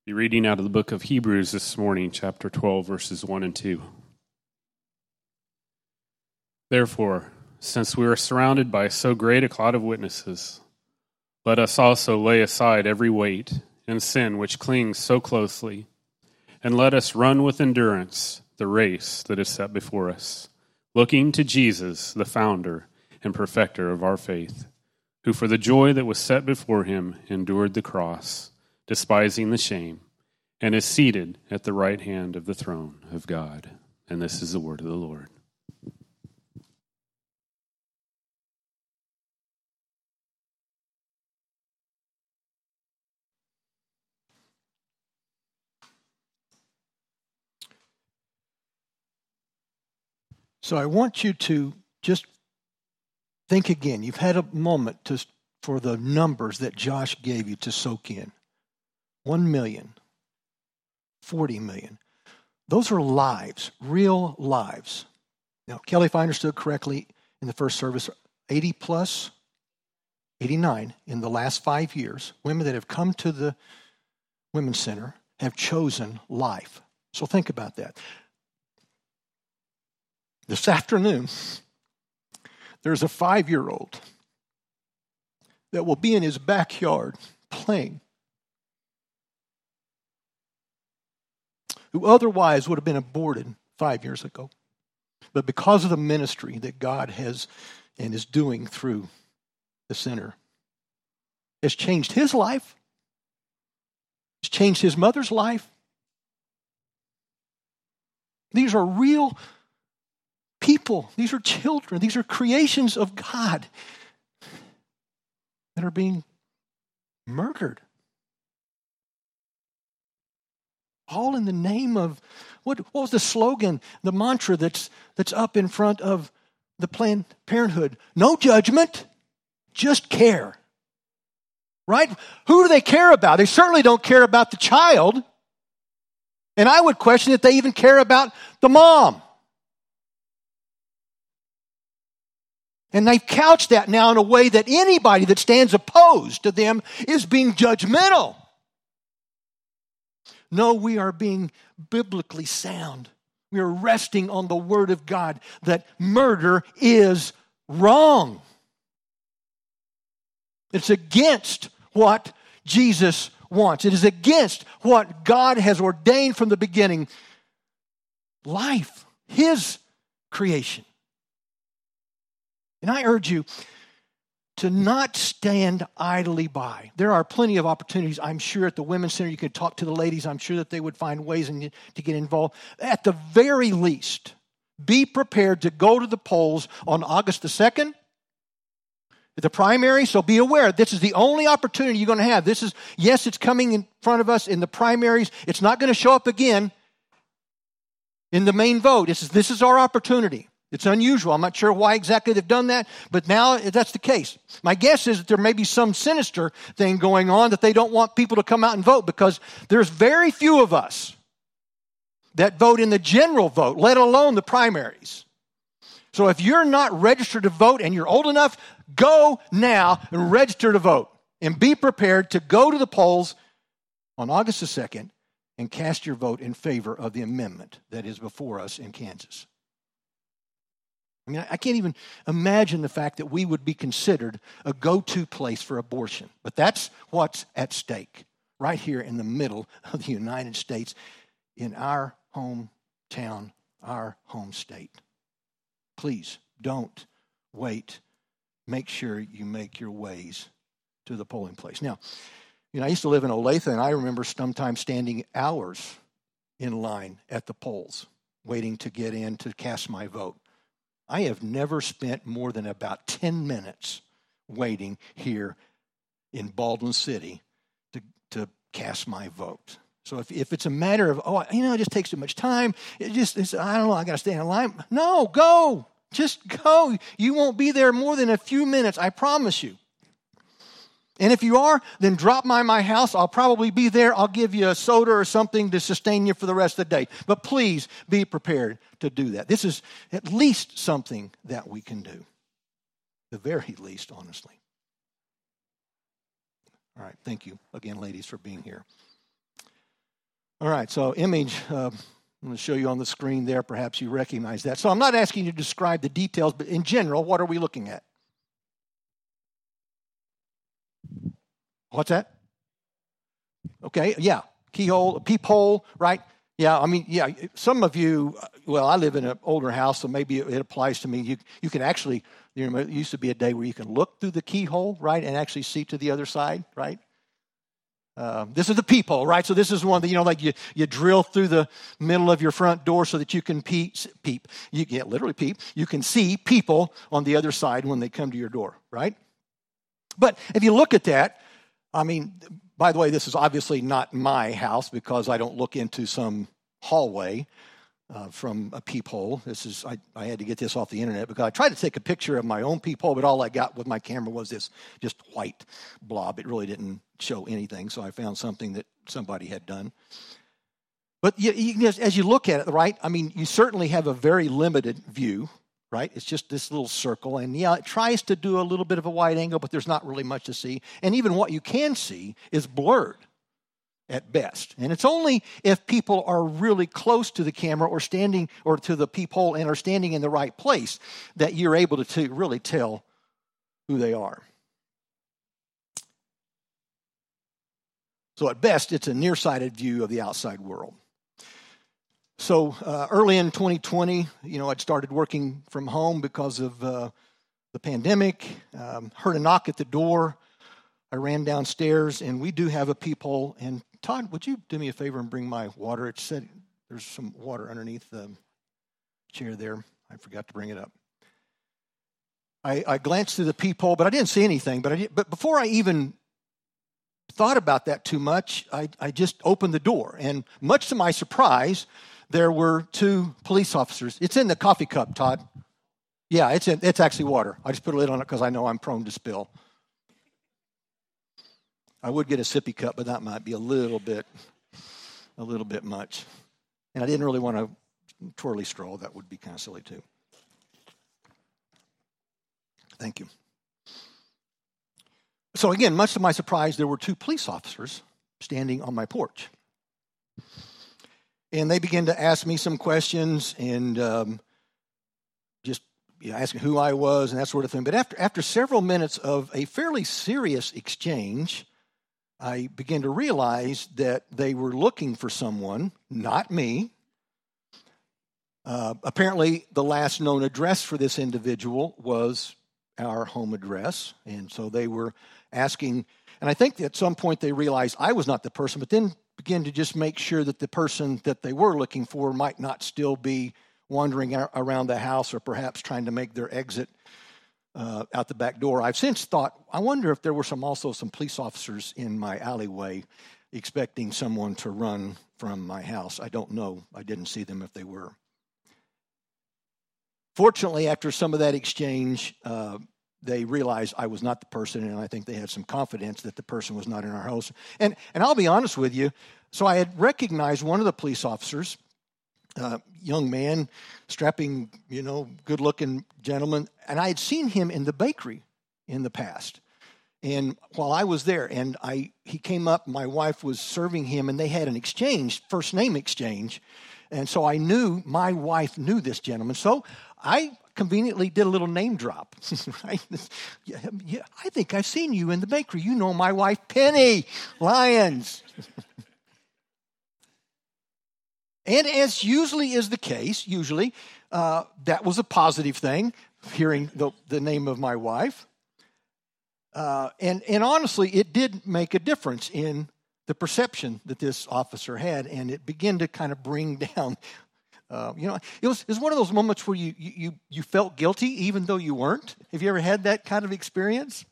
Be reading out of the book of Hebrews this morning, chapter 12, verses 1 and 2. Therefore, since we are surrounded by so great a cloud of witnesses, let us also lay aside every weight and sin which clings so closely, and let us run with endurance the race that is set before us, looking to Jesus, the founder and perfecter of our faith, who for the joy that was set before him endured the cross, despising the shame, and is seated at the right hand of the throne of God. And this is the word of the Lord. So I want you to just think again. You've had a moment for the numbers that Josh gave you to soak in. 1 million, 40 million. Those are lives, real lives. Now, Kelly, if I understood correctly in the first service, 80 plus, 89 in the last 5 years, women that have come to the Women's Center have chosen life. So think about that. This afternoon, there's a 5-year-old that will be in his backyard playing, who otherwise would have been aborted 5 years ago. But because of the ministry that God has and is doing through the center, has changed his life, it's changed his mother's life. These are real people. These are children. These are creations of God that are being murdered. All in the name of, what was the slogan, the mantra that's up in front of the Planned Parenthood? No judgment, just care. Right? Who do they care about? They certainly don't care about the child. And I would question if they even care about the mom. And they've couched that now in a way that anybody that stands opposed to them is being judgmental. No, we are being biblically sound. We are resting on the Word of God that murder is wrong. It's against what Jesus wants. It is against what God has ordained from the beginning. Life, His creation. And I urge you to not stand idly by. There are plenty of opportunities, I'm sure, at the Women's Center. You could talk to the ladies. I'm sure that they would find ways to get involved. At the very least, be prepared to go to the polls on August the 2nd, the primary. So be aware, this is the only opportunity you're going to have. Yes, it's coming in front of us in the primaries. It's not going to show up again in the main vote. This is our opportunity. It's unusual. I'm not sure why exactly they've done that, but now that's the case. My guess is that there may be some sinister thing going on that they don't want people to come out and vote, because there's very few of us that vote in the general vote, let alone the primaries. So if you're not registered to vote and you're old enough, go now and register to vote. And be prepared to go to the polls on August the 2nd and cast your vote in favor of the amendment that is before us in Kansas. I mean, I can't even imagine the fact that we would be considered a go-to place for abortion. But that's what's at stake right here in the middle of the United States, in our hometown, our home state. Please don't wait. Make sure you make your ways to the polling place. Now, I used to live in Olathe, and I remember sometimes standing hours in line at the polls, waiting to get in to cast my vote. I have never spent more than about 10 minutes waiting here in Baldwin City to cast my vote. So if it's a matter of, it just takes too much time, I don't know, I got to stay in line. No, go. Just go. You won't be there more than a few minutes, I promise you. And if you are, then drop by my house. I'll probably be there. I'll give you a soda or something to sustain you for the rest of the day. But please be prepared to do that. This is at least something that we can do. The very least, honestly. All right. Thank you again, ladies, for being here. All right, so image, I'm going to show you on the screen there. Perhaps you recognize that. So I'm not asking you to describe the details, but in general, what are we looking at? What's that? Okay, yeah, keyhole, peephole, right? Yeah, I mean, yeah, some of you, well, I live in an older house, so maybe it applies to me. You can actually, it used to be a day where you can look through the keyhole, right, and actually see to the other side, right? This is the peephole, right? So this is one that, like you drill through the middle of your front door so that you can peep. You can't literally peep. You can see people on the other side when they come to your door, right? But if you look at that, I mean, by the way, this is obviously not my house because I don't look into some hallway from a peephole. I had to get this off the internet because I tried to take a picture of my own peephole, but all I got with my camera was this just white blob. It really didn't show anything, so I found something that somebody had done. But as you look at it, right, I mean, you certainly have a very limited view, right? It's just this little circle, and yeah, it tries to do a little bit of a wide angle, but there's not really much to see. And even what you can see is blurred at best. And it's only if people are really close to the camera or standing or to the peephole and are standing in the right place that you're able to really tell who they are. So at best, it's a nearsighted view of the outside world. So early in 2020, I'd started working from home because of the pandemic. Heard a knock at the door. I ran downstairs, and we do have a peephole. And Todd, would you do me a favor and bring my water? It said there's some water underneath the chair there. I forgot to bring it up. I glanced through the peephole, but I didn't see anything. But before I even thought about that too much, I just opened the door. And much to my surprise, there were two police officers. It's in the coffee cup, Todd. Yeah, it's actually water. I just put a lid on it because I know I'm prone to spill. I would get a sippy cup, but that might be a little bit much. And I didn't really want a twirly straw. That would be kind of silly too. Thank you. So again, much to my surprise, there were two police officers standing on my porch. And they began to ask me some questions and just asking who I was and that sort of thing. But after several minutes of a fairly serious exchange, I began to realize that they were looking for someone, not me. Apparently, the last known address for this individual was our home address. And so they were asking, and I think at some point they realized I was not the person, but then began to just make sure that the person that they were looking for might not still be wandering around the house or perhaps trying to make their exit out the back door. I've since thought, I wonder if there were also some police officers in my alleyway expecting someone to run from my house. I don't know. I didn't see them if they were. Fortunately, after some of that exchange, they realized I was not the person, and I think they had some confidence that the person was not in our house. And I'll be honest with you, so I had recognized one of the police officers, young man, strapping, good-looking gentleman, and I had seen him in the bakery in the past. And while I was there, and he came up, my wife was serving him, and they had an exchange, first name exchange. And so I knew my wife knew this gentleman. So I conveniently did a little name drop. Right? Yeah, I think I've seen you in the bakery. You know my wife, Penny Lyons. And as usually is the case, that was a positive thing, hearing the name of my wife. And honestly, it did make a difference in the perception that this officer had, and it began to kind of bring down, it was one of those moments where you felt guilty even though you weren't. Have you ever had that kind of experience?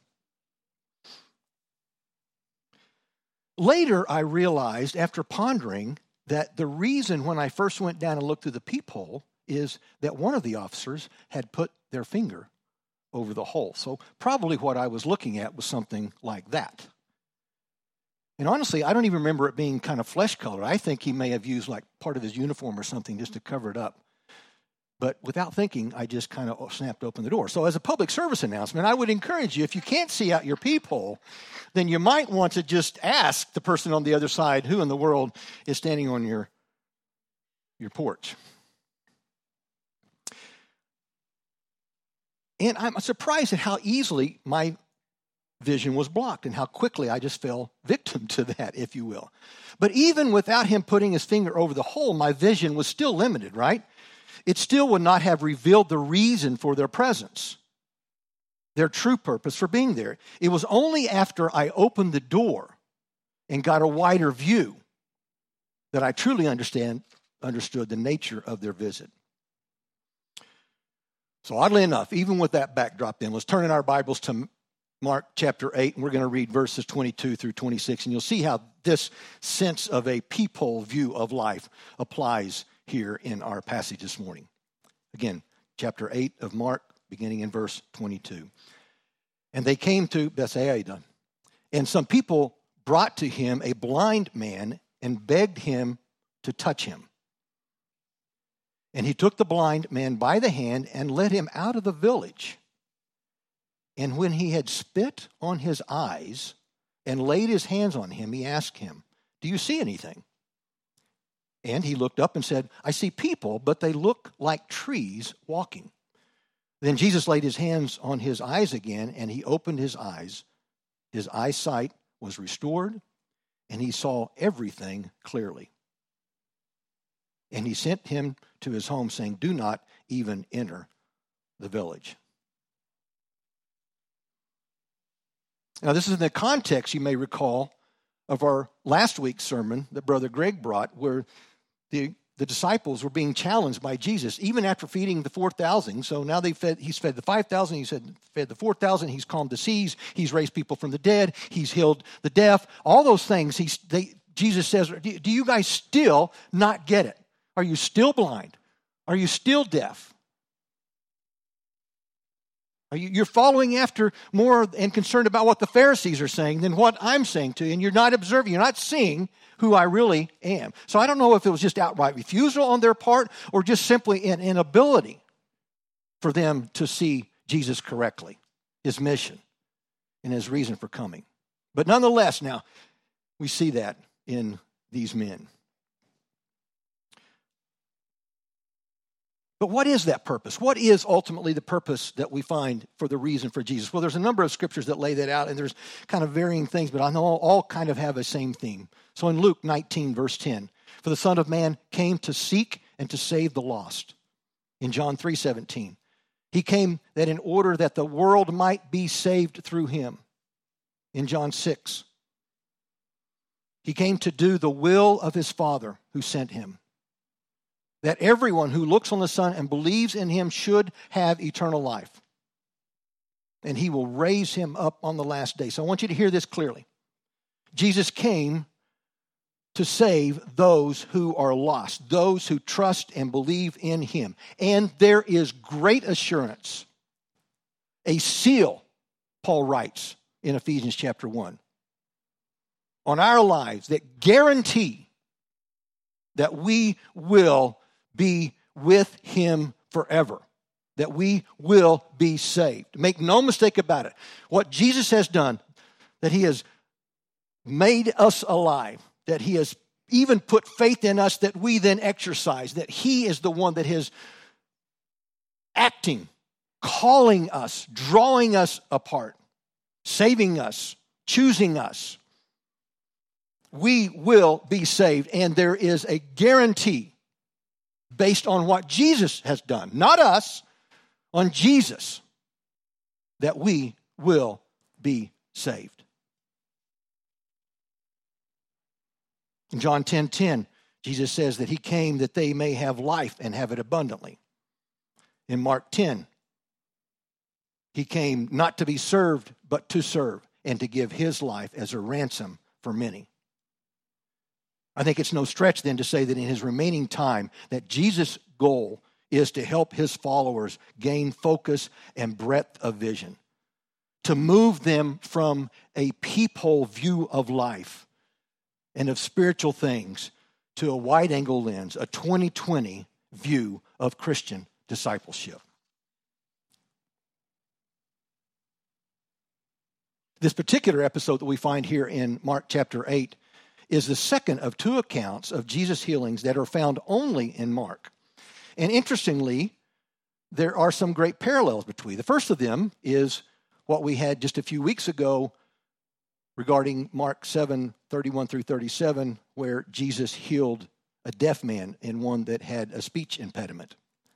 Later, I realized, after pondering, that the reason when I first went down and looked through the peephole is that one of the officers had put their finger over the hole. So probably what I was looking at was something like that. And honestly, I don't even remember it being kind of flesh colored. I think he may have used like part of his uniform or something just to cover it up. But without thinking, I just kind of snapped open the door. So as a public service announcement, I would encourage you, if you can't see out your peephole, then you might want to just ask the person on the other side who in the world is standing on your porch. And I'm surprised at how easily my vision was blocked and how quickly I just fell victim to that, if you will. But even without him putting his finger over the hole, my vision was still limited, right? It still would not have revealed the reason for their presence, their true purpose for being there. It was only after I opened the door and got a wider view that I truly understood the nature of their visit. So oddly enough, even with that backdrop then, let's turn in our Bibles to Mark chapter 8, and we're going to read verses 22 through 26, and you'll see how this sense of a peephole view of life applies here in our passage this morning. Again, chapter 8 of Mark, beginning in verse 22. And they came to Bethsaida, and some people brought to him a blind man and begged him to touch him. And he took the blind man by the hand and led him out of the village. And when he had spit on his eyes and laid his hands on him, he asked him, "Do you see anything?" And he looked up and said, "I see people, but they look like trees walking." Then Jesus laid his hands on his eyes again, and he opened his eyes. His eyesight was restored, and he saw everything clearly. And he sent him to his home, saying, "Do not even enter the village." Now, this is in the context, you may recall, of our last week's sermon that Brother Greg brought, where the disciples were being challenged by Jesus, even after feeding the 4,000. So now he's fed the 5,000, he's fed the 4,000, he's calmed the seas, he's raised people from the dead, he's healed the deaf, all those things. Jesus says, do you guys still not get it? Are you still blind? Are you still deaf? You're following after more and concerned about what the Pharisees are saying than what I'm saying to you, and you're not observing, you're not seeing who I really am. So I don't know if it was just outright refusal on their part or just simply an inability for them to see Jesus correctly, his mission, and his reason for coming. But nonetheless, now, we see that in these men. But what is that purpose? What is ultimately the purpose that we find for the reason for Jesus? Well, there's a number of scriptures that lay that out, and there's kind of varying things, but I know all kind of have the same theme. So in Luke 19, verse 10, "For the Son of Man came to seek and to save the lost." In John 3:17, "He came that in order that the world might be saved through him." In John 6, "He came to do the will of his Father who sent him, that everyone who looks on the Son and believes in him should have eternal life, and he will raise him up on the last day." So I want you to hear this clearly. Jesus came to save those who are lost, those who trust and believe in him. And there is great assurance, a seal, Paul writes in Ephesians chapter 1, on our lives that guarantee that we will be with him forever, that we will be saved. Make no mistake about it. What Jesus has done, that he has made us alive, that he has even put faith in us that we then exercise, that he is the one that is acting, calling us, drawing us apart, saving us, choosing us. We will be saved, and there is a guarantee based on what Jesus has done, not us, on Jesus, that we will be saved. In John 10:10, Jesus says that he came that they may have life and have it abundantly. In Mark 10, he came not to be served, but to serve and to give his life as a ransom for many. I think it's no stretch then to say that in his remaining time, that Jesus' goal is to help his followers gain focus and breadth of vision, to move them from a peephole view of life and of spiritual things to a wide-angle lens, a 20/20 view of Christian discipleship. This particular episode that we find here in Mark chapter 8 is the second of two accounts of Jesus' healings that are found only in Mark. And interestingly, there are some great parallels between. The first of them is what we had just a few weeks ago regarding Mark 7:31 through 37, where Jesus healed a deaf man and one that had a speech impediment.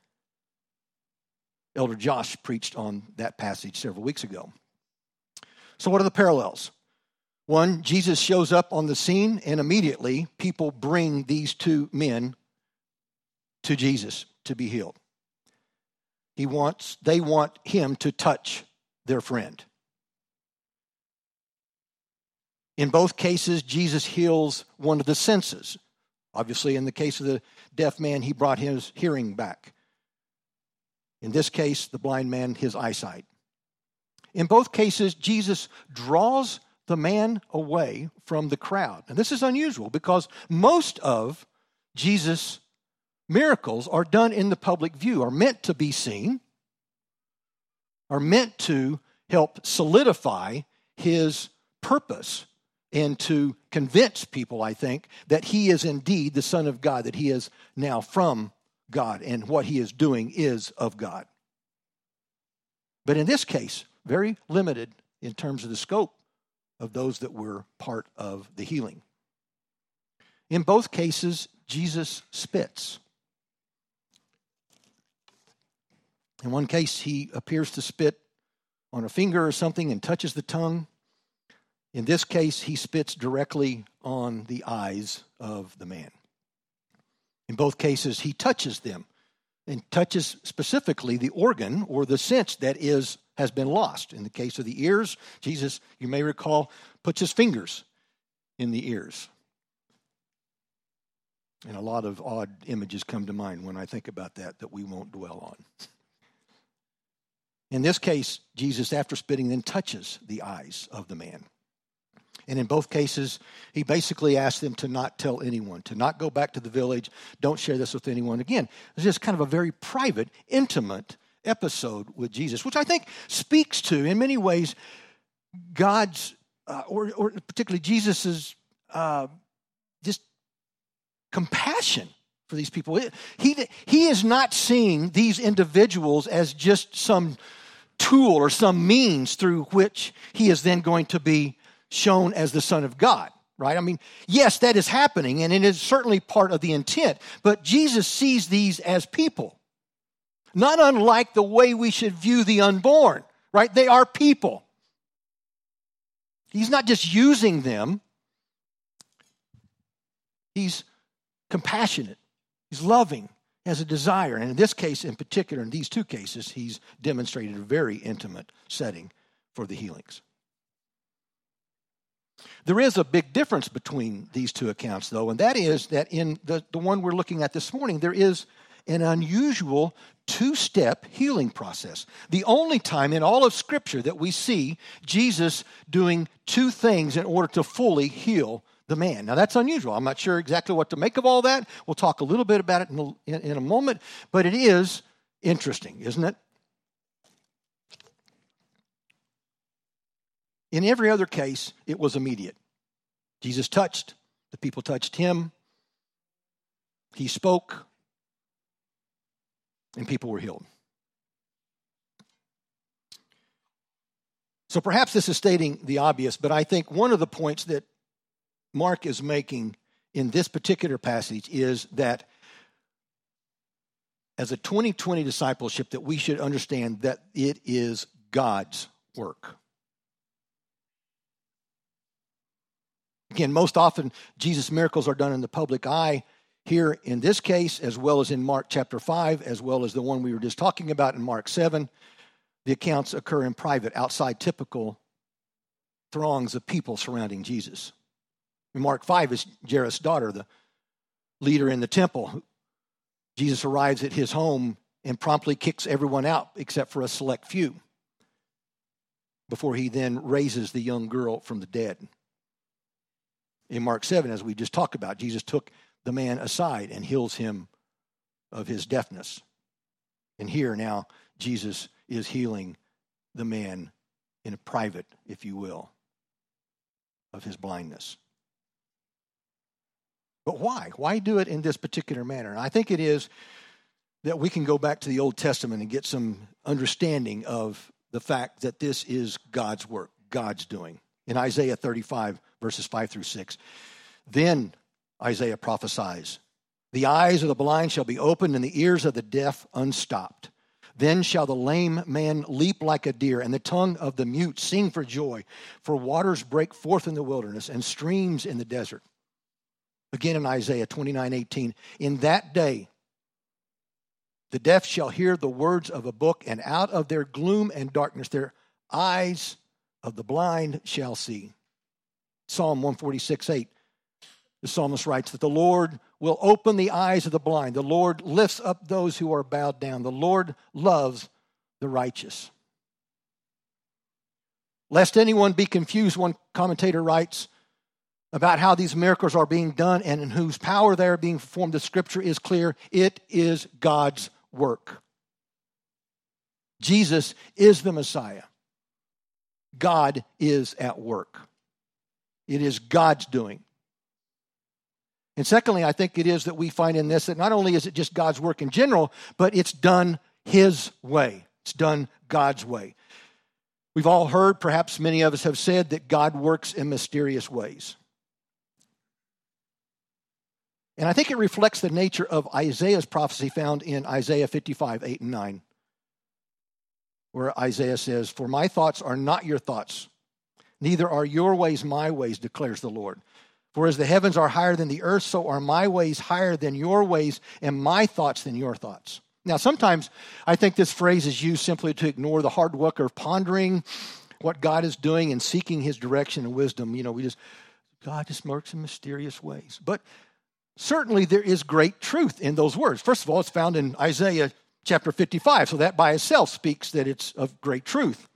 Elder Josh preached on that passage several weeks ago. So what are the parallels? One, Jesus shows up on the scene, and immediately people bring these two men to Jesus to be healed. They want him to touch their friend. In both cases, Jesus heals one of the senses. Obviously, in the case of the deaf man, he brought his hearing back. In this case, the blind man, his eyesight. In both cases, Jesus draws the man away from the crowd. And this is unusual because most of Jesus' miracles are done in the public view, are meant to be seen, are meant to help solidify his purpose and to convince people, I think, that he is indeed the Son of God, that he is now from God, and what he is doing is of God. But in this case, very limited in terms of the scope of those that were part of the healing. In both cases, Jesus spits. In one case, he appears to spit on a finger or something and touches the tongue. In this case, he spits directly on the eyes of the man. In both cases, he touches them and touches specifically the organ or the sense that has been lost. In the case of the ears, Jesus, you may recall, puts his fingers in the ears. And a lot of odd images come to mind when I think about that we won't dwell on. In this case, Jesus, after spitting, then touches the eyes of the man. And in both cases, he basically asked them to not tell anyone, to not go back to the village, don't share this with anyone. Again, it's just kind of a very private, intimate episode with Jesus, which I think speaks to, in many ways, God's, or particularly Jesus's, just compassion for these people. He is not seeing these individuals as just some tool or some means through which he is then going to be shown as the Son of God, right? I mean, yes, that is happening, and it is certainly part of the intent, but Jesus sees these as people, not unlike the way we should view the unborn, right? They are people. He's not just using them. He's compassionate. He's loving, has a desire. And in this case in particular, in these two cases, he's demonstrated a very intimate setting for the healings. There is a big difference between these two accounts, though, and that is that in the one we're looking at this morning, there is an unusual two-step healing process. The only time in all of Scripture that we see Jesus doing two things in order to fully heal the man. Now, that's unusual. I'm not sure exactly what to make of all that. We'll talk a little bit about it in a moment, but it is interesting, isn't it? In every other case, it was immediate. Jesus touched, the people touched him, he spoke, and people were healed. So perhaps this is stating the obvious, but I think one of the points that Mark is making in this particular passage is that as a 2020 discipleship, that we should understand that it is God's work. Again, most often, Jesus' miracles are done in the public eye. Here, in this case, as well as in Mark chapter 5, as well as the one we were just talking about in Mark 7, the accounts occur in private, outside typical throngs of people surrounding Jesus. In Mark 5 is Jairus' daughter, the leader in the temple. Jesus arrives at his home and promptly kicks everyone out except for a select few before he then raises the young girl from the dead. In Mark 7, as we just talked about, Jesus took the man aside and heals him of his deafness. And here now, Jesus is healing the man in a private, if you will, of his blindness. But why? Why do it in this particular manner? And I think it is that we can go back to the Old Testament and get some understanding of the fact that this is God's work, God's doing. In Isaiah 35, verses 5 through 6, then Isaiah prophesies, the eyes of the blind shall be opened and the ears of the deaf unstopped. Then shall the lame man leap like a deer, and the tongue of the mute sing for joy. For waters break forth in the wilderness, and streams in the desert. Again in Isaiah 29:18, in that day the deaf shall hear the words of a book, and out of their gloom and darkness their eyes of the blind shall see. Psalm 146:8, the psalmist writes that the Lord will open the eyes of the blind. The Lord lifts up those who are bowed down. The Lord loves the righteous. Lest anyone be confused, one commentator writes about how these miracles are being done and in whose power they are being performed. The scripture is clear. It is God's work. Jesus is the Messiah. God is at work. It is God's doing. And secondly, I think it is that we find in this that not only is it just God's work in general, but it's done His way. It's done God's way. We've all heard, perhaps many of us have said, that God works in mysterious ways. And I think it reflects the nature of Isaiah's prophecy found in Isaiah 55:8 and 9, where Isaiah says, for my thoughts are not your thoughts, neither are your ways my ways, declares the Lord. For as the heavens are higher than the earth, so are my ways higher than your ways, and my thoughts than your thoughts. Now, sometimes I think this phrase is used simply to ignore the hard work of pondering what God is doing and seeking His direction and wisdom. God just works in mysterious ways. But certainly there is great truth in those words. First of all, it's found in Isaiah chapter 55, so that by itself speaks that it's of great truth.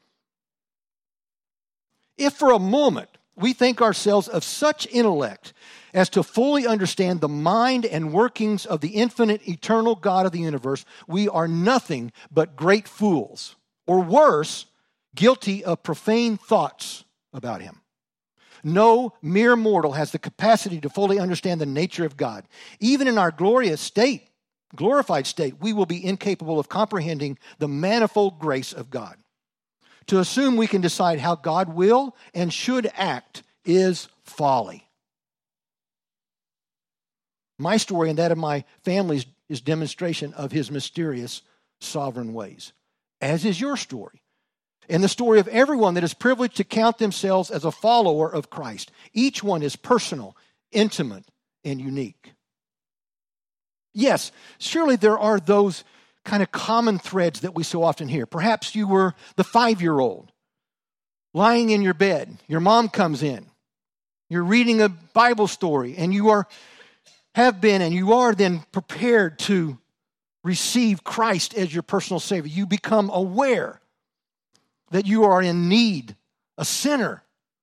If for a moment we think ourselves of such intellect as to fully understand the mind and workings of the infinite, eternal God of the universe, we are nothing but great fools, or worse, guilty of profane thoughts about Him. No mere mortal has the capacity to fully understand the nature of God. Even in our glorified state, we will be incapable of comprehending the manifold grace of God. To assume we can decide how God will and should act is folly. My story and that of my family is demonstration of His mysterious sovereign ways, as is your story, and the story of everyone that is privileged to count themselves as a follower of Christ. Each one is personal, intimate, and unique. Yes, surely there are those kind of common threads that we so often hear. Perhaps you were the 5-year-old lying in your bed. Your mom comes in. You're reading a Bible story, and you are then prepared to receive Christ as your personal Savior. You become aware that you are in need, a sinner,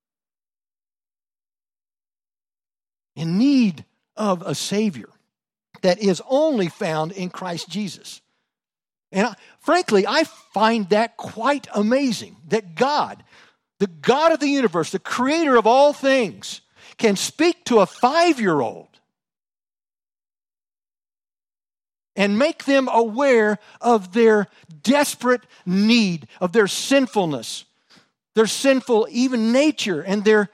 in need of a Savior that is only found in Christ Jesus. And frankly, I find that quite amazing, that God, the God of the universe, the creator of all things, can speak to a 5-year-old and make them aware of their desperate need, of their sinfulness, their sinful even nature, and their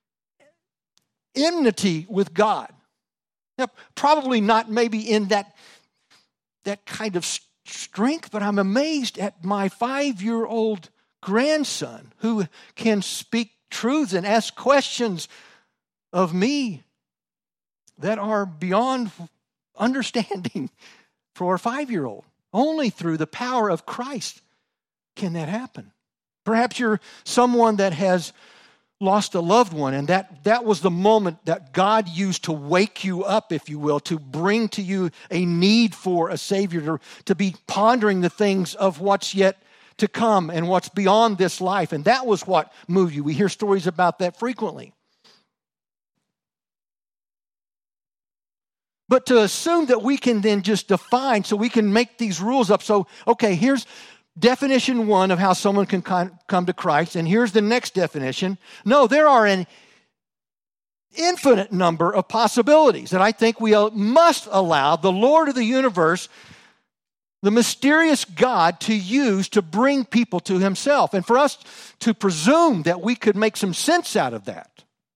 enmity with God. Now, probably not maybe in that kind of strength, but I'm amazed at my 5-year-old grandson who can speak truths and ask questions of me that are beyond understanding for a 5-year-old. Only through the power of Christ can that happen. Perhaps you're someone that has lost a loved one, and that was the moment that God used to wake you up, if you will, to bring to you a need for a Savior, to be pondering the things of what's yet to come and what's beyond this life. And that was what moved you. We hear stories about that frequently. But to assume that we can then just define, so we can make these rules up. So, okay, here's definition one of how someone can come to Christ, and here's the next definition. No, there are an infinite number of possibilities, and I think we must allow the Lord of the universe, the mysterious God, to use to bring people to himself. And for us to presume that we could make some sense out of that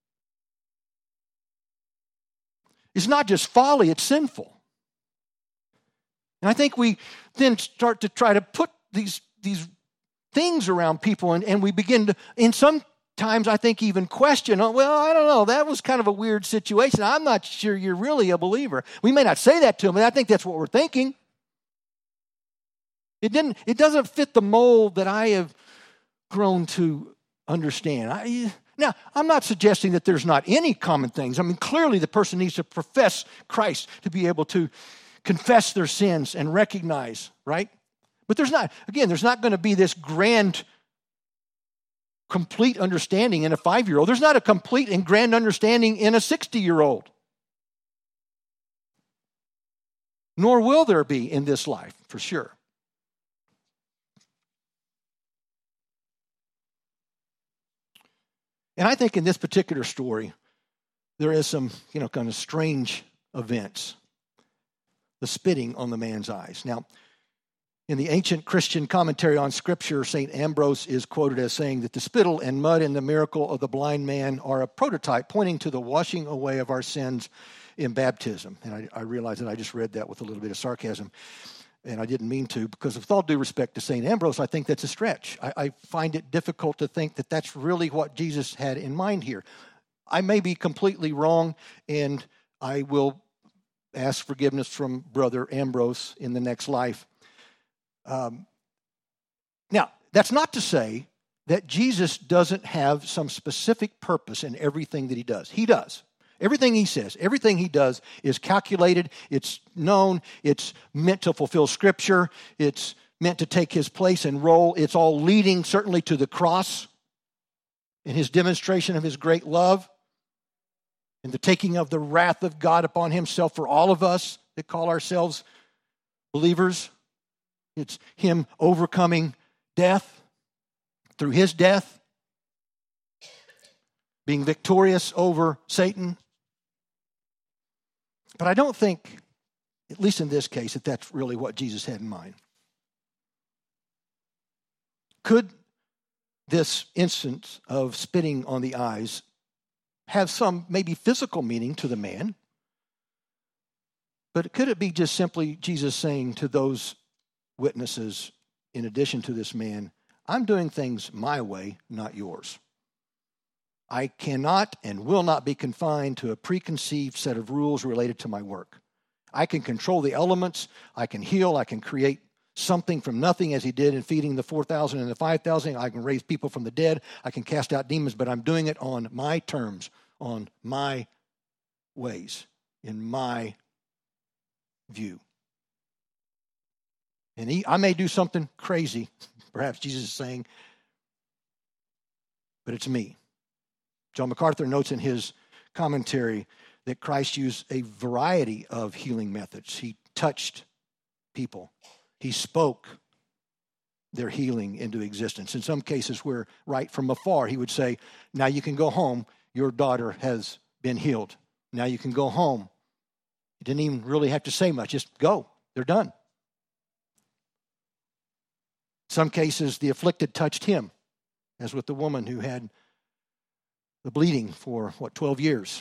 is not just folly, it's sinful. And I think we then start to try to put these things around people, and we begin to, in sometimes I think, even question, oh, well, I don't know, that was kind of a weird situation. I'm not sure you're really a believer. We may not say that to them, but I think that's what we're thinking. It doesn't fit the mold that I have grown to understand. Now, I'm not suggesting that there's not any common things. I mean, clearly the person needs to profess Christ to be able to confess their sins and recognize, right? But there's not going to be this grand, complete understanding in a 5-year-old. There's not a complete and grand understanding in a 60-year-old. Nor will there be in this life, for sure. And I think in this particular story, there is some, kind of strange events. The spitting on the man's eyes. Now, in the ancient Christian commentary on Scripture, St. Ambrose is quoted as saying that the spittle and mud in the miracle of the blind man are a prototype pointing to the washing away of our sins in baptism. And I realize that I just read that with a little bit of sarcasm, and I didn't mean to, because with all due respect to St. Ambrose, I think that's a stretch. I find it difficult to think that that's really what Jesus had in mind here. I may be completely wrong, and I will ask forgiveness from Brother Ambrose in the next life. Now, that's not to say that Jesus doesn't have some specific purpose in everything that he does. He does. Everything he says, everything he does is calculated, it's known, it's meant to fulfill Scripture, it's meant to take his place and role. It's all leading certainly to the cross and his demonstration of his great love and the taking of the wrath of God upon himself for all of us that call ourselves believers. It's him overcoming death through his death, being victorious over Satan. But I don't think, at least in this case, that that's really what Jesus had in mind. Could this instance of spitting on the eyes have some maybe physical meaning to the man? But could it be just simply Jesus saying to those witnesses, in addition to this man, I'm doing things my way, not yours. I cannot and will not be confined to a preconceived set of rules related to my work. I can control the elements, I can heal, I can create something from nothing as he did in feeding the 4,000 and the 5,000. I can raise people from the dead, I can cast out demons, but I'm doing it on my terms, on my ways, in my view. And I may do something crazy, perhaps Jesus is saying, but it's me. John MacArthur notes in his commentary that Christ used a variety of healing methods. He touched people. He spoke their healing into existence. In some cases where right from afar, he would say, now you can go home. Your daughter has been healed. Now you can go home. He didn't even really have to say much. Just go. They're done. Some cases, the afflicted touched him, as with the woman who had the bleeding for, 12 years.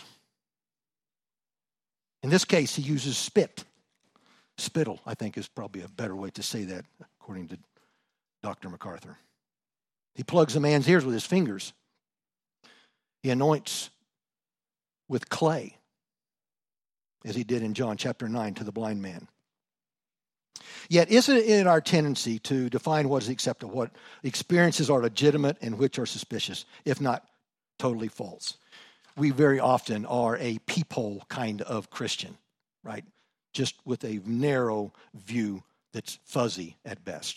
In this case, he uses spit. Spittle, I think, is probably a better way to say that, according to Dr. MacArthur. He plugs a man's ears with his fingers. He anoints with clay, as he did in John chapter 9 to the blind man. Yet, isn't it our tendency to define what is acceptable, what experiences are legitimate and which are suspicious, if not totally false? We very often are a peephole kind of Christian, right? Just with a narrow view that's fuzzy at best.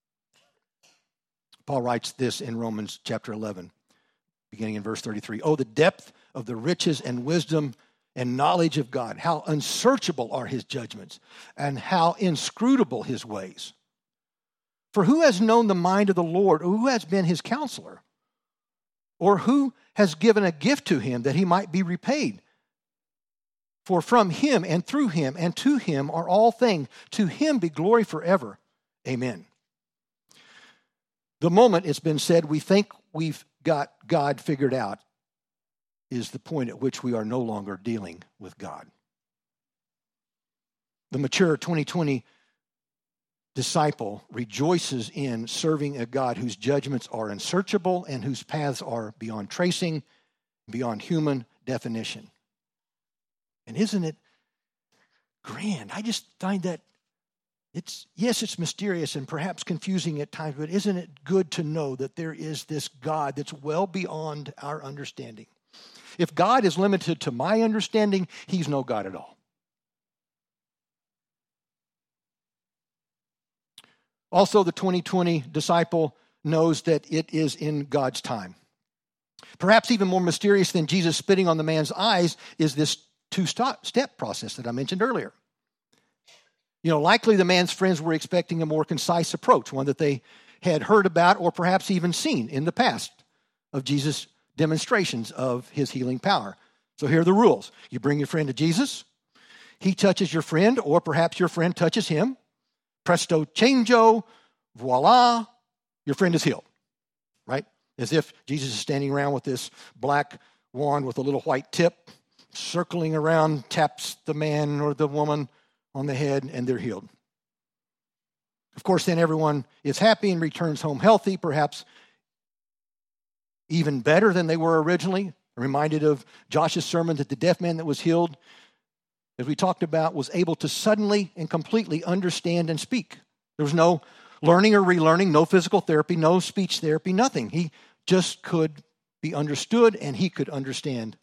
Paul writes this in Romans chapter 11, beginning in verse 33. Oh, the depth of the riches and wisdom and knowledge of God. How unsearchable are his judgments, and how inscrutable his ways. For who has known the mind of the Lord, or who has been his counselor? Or who has given a gift to him that he might be repaid? For from him and through him and to him are all things. To him be glory forever. Amen. The moment it's been said we think we've got God figured out is the point at which we are no longer dealing with God. The mature 2020 disciple rejoices in serving a God whose judgments are unsearchable and whose paths are beyond tracing, beyond human definition. And isn't it grand? I just find that it's mysterious and perhaps confusing at times, but isn't it good to know that there is this God that's well beyond our understanding? If God is limited to my understanding, he's no God at all. Also, the 2020 disciple knows that it is in God's time. Perhaps even more mysterious than Jesus spitting on the man's eyes is this two-step process that I mentioned earlier. Likely the man's friends were expecting a more concise approach, one that they had heard about or perhaps even seen in the past of Jesus' demonstrations of his healing power. So here are the rules. You bring your friend to Jesus. He touches your friend, or perhaps your friend touches him. Presto changeo, voila, your friend is healed, right? As if Jesus is standing around with this black wand with a little white tip, circling around, taps the man or the woman on the head, and they're healed. Of course, then everyone is happy and returns home healthy, perhaps even better than they were originally. I'm reminded of Josh's sermon that the deaf man that was healed, as we talked about, was able to suddenly and completely understand and speak. There was no learning or relearning, no physical therapy, no speech therapy, nothing. He just could be understood and he could understand.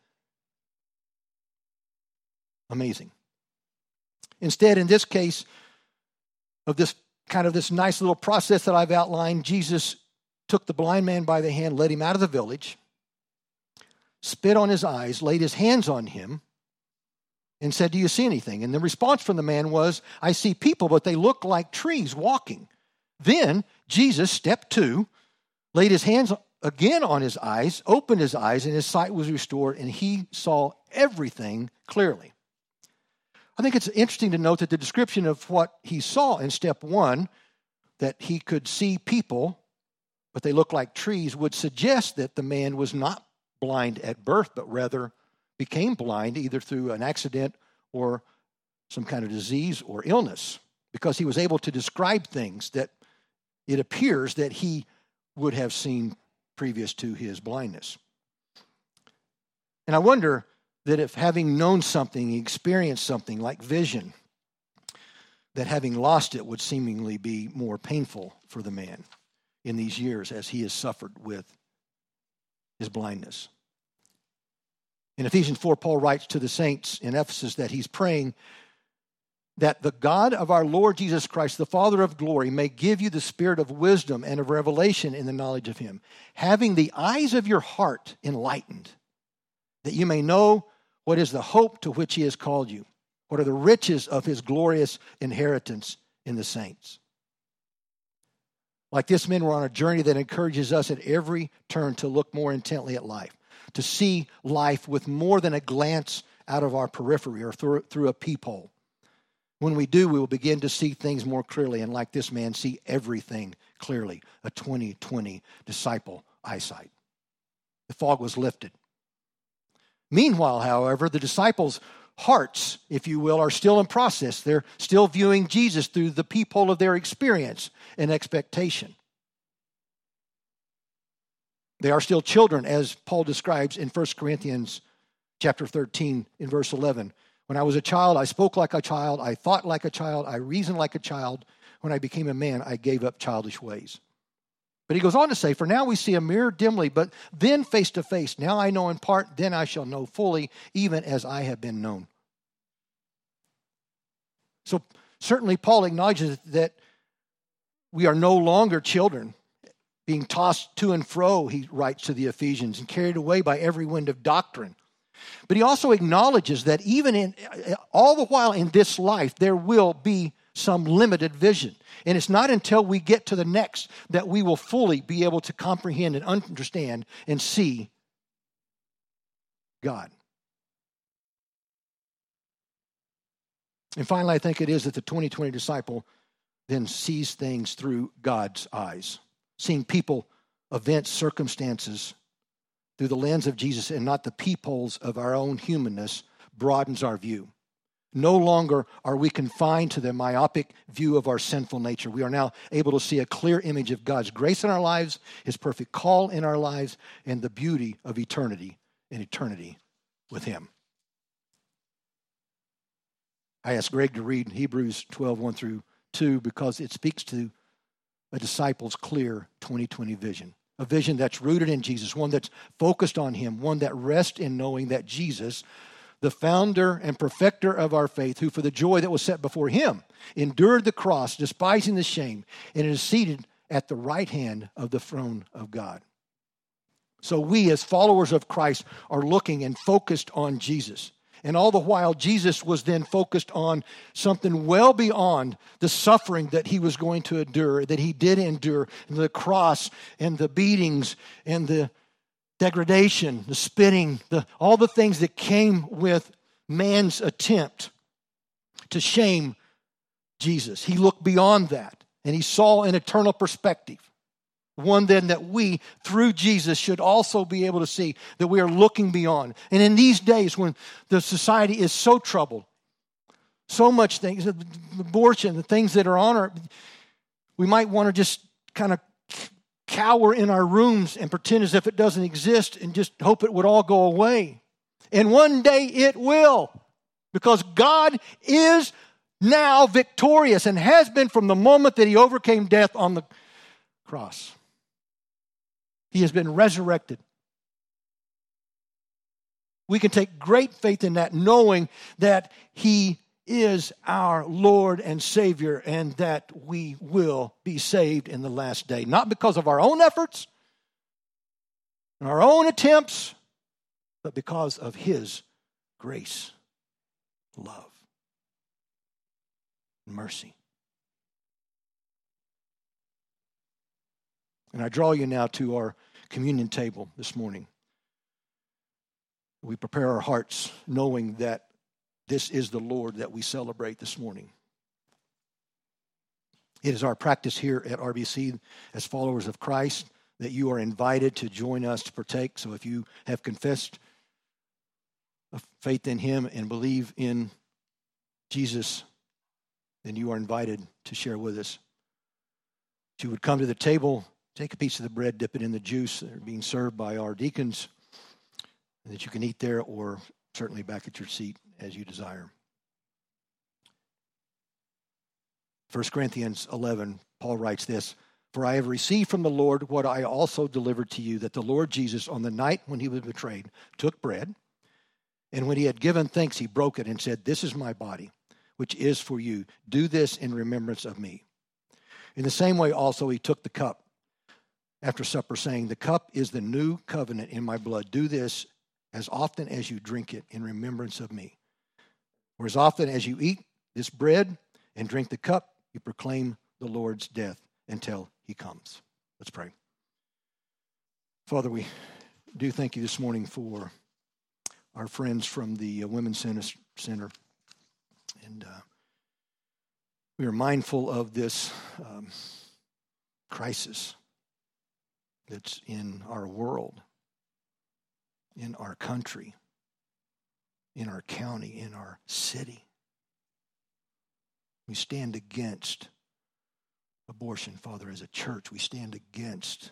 Amazing. Instead, in this case of this nice little process that I've outlined, Jesus took the blind man by the hand, led him out of the village, spit on his eyes, laid his hands on him, and said, "Do you see anything?" And the response from the man was, "I see people, but they look like trees walking." Then Jesus, step 2, laid his hands again on his eyes, opened his eyes, and his sight was restored, and he saw everything clearly. I think it's interesting to note that the description of what he saw in step 1, that he could see people, but they look like trees, would suggest that the man was not blind at birth, but rather became blind either through an accident or some kind of disease or illness, because he was able to describe things that it appears that he would have seen previous to his blindness. And I wonder that if having known something, experienced something like vision, that having lost it would seemingly be more painful for the man in these years as he has suffered with his blindness. In Ephesians 4, Paul writes to the saints in Ephesus that he's praying that the God of our Lord Jesus Christ, the Father of glory, may give you the spirit of wisdom and of revelation in the knowledge of him, having the eyes of your heart enlightened, that you may know what is the hope to which he has called you, what are the riches of his glorious inheritance in the saints. Like this man, we're on a journey that encourages us at every turn to look more intently at life, to see life with more than a glance out of our periphery or through a peephole. When we do, we will begin to see things more clearly, and like this man, see everything clearly, a 2020 disciple eyesight. The fog was lifted. Meanwhile, however, the disciples' hearts, if you will, are still in process. They're still viewing Jesus through the peephole of their experience and expectation. They are still children, as Paul describes in 1 Corinthians chapter 13 in verse 11. When I was a child, I spoke like a child, I thought like a child, I reasoned like a child. When I became a man, I gave up childish ways. But he goes on to say, for now we see a mirror dimly, but then face to face. Now I know in part, then I shall know fully, even as I have been known. So certainly Paul acknowledges that we are no longer children, being tossed to and fro, he writes to the Ephesians, and carried away by every wind of doctrine, But he also acknowledges that even in all the while in this life, there will be some limited vision. And it's not until we get to the next that we will fully be able to comprehend and understand and see God. And finally, I think it is that the 2020 disciple then sees things through God's eyes, seeing people, events, circumstances through the lens of Jesus and not the peepholes of our own humanness broadens our view. No longer are we confined to the myopic view of our sinful nature. We are now able to see a clear image of God's grace in our lives, His perfect call in our lives, and the beauty of eternity and eternity with Him. I asked Greg to read Hebrews 12, 1 through 2, because it speaks to a disciple's clear 2020 vision. A vision that's rooted in Jesus, one that's focused on Him, one that rests in knowing that Jesus, the founder and perfecter of our faith, who for the joy that was set before Him, endured the cross, despising the shame, and is seated at the right hand of the throne of God. So we, as followers of Christ, are looking and focused on Jesus. And all the while, Jesus was then focused on something well beyond the suffering that He was going to endure, that He did endure, the cross and the beatings and the degradation, the spitting, all the things that came with man's attempt to shame Jesus. He looked beyond that, and He saw an eternal perspective. One then that we, through Jesus, should also be able to see that we are looking beyond. And in these days when the society is so troubled, so much things, abortion, the things that are on our, we might want to just kind of cower in our rooms and pretend as if it doesn't exist and just hope it would all go away. And one day it will, because God is now victorious and has been from the moment that He overcame death on the cross. He has been resurrected. We can take great faith in that, knowing that He is our Lord and Savior and that we will be saved in the last day. Not because of our own efforts and our own attempts, but because of His grace, love, and mercy. And I draw you now to our communion table this morning. We prepare our hearts knowing that this is the Lord that we celebrate this morning. It is our practice here at RBC as followers of Christ that you are invited to join us to partake. So if you have confessed faith in Him and believe in Jesus, then you are invited to share with us. If you would come to the table, take a piece of the bread, dip it in the juice that are being served by our deacons, and that you can eat there or certainly back at your seat as you desire. 1 Corinthians 11, Paul writes this, "For I have received from the Lord what I also delivered to you, that the Lord Jesus, on the night when He was betrayed, took bread, and when He had given thanks, He broke it and said, 'This is my body, which is for you. Do this in remembrance of me.' In the same way also He took the cup after supper, saying, 'The cup is the new covenant in my blood. Do this as often as you drink it in remembrance of me. For as often as you eat this bread and drink the cup, you proclaim the Lord's death until He comes.'" Let's pray. Father, we do thank You this morning for our friends from the Women's Center. And we are mindful of this crisis that's in our world, in our country, in our county, in our city. We stand against abortion, Father, as a church. We stand against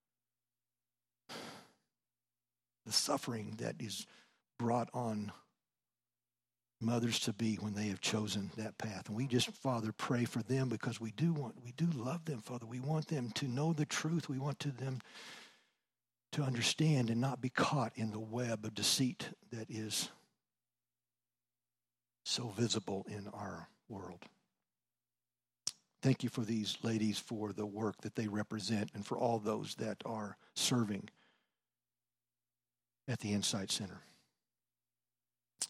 the suffering that is brought on mothers-to-be when they have chosen that path. And we just, Father, pray for them because we do love them, Father. We want them to know the truth. We want them to understand and not be caught in the web of deceit that is so visible in our world. Thank You for these ladies, for the work that they represent, and for all those that are serving at the Insight Center.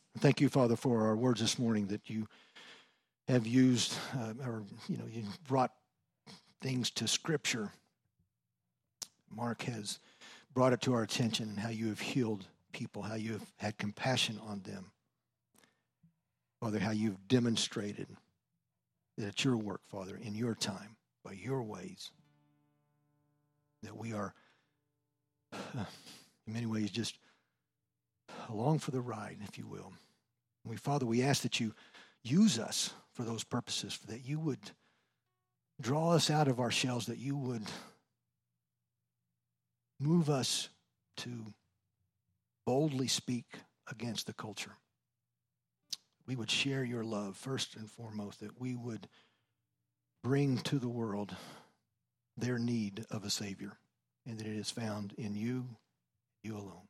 Thank you, Father, for our words this morning that you have used, you brought things to Scripture. Mark has brought it to our attention how you have healed people, how you have had compassion on them. Father, how you've demonstrated that it's your work, Father, in your time, by your ways, that we are, in many ways, just along for the ride, if you will. Father, we ask that you use us for those purposes, that you would draw us out of our shells, that you would move us to boldly speak against the culture. We would share your love first and foremost, that we would bring to the world their need of a Savior, and that it is found in you, you alone.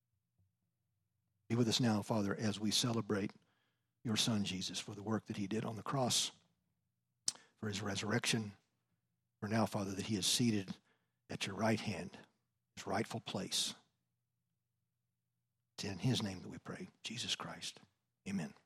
Be with us now, Father, as we celebrate your Son, Jesus, for the work that he did on the cross, for his resurrection, for now, Father, that he is seated at your right hand, his rightful place. It's in his name that we pray, Jesus Christ. Amen.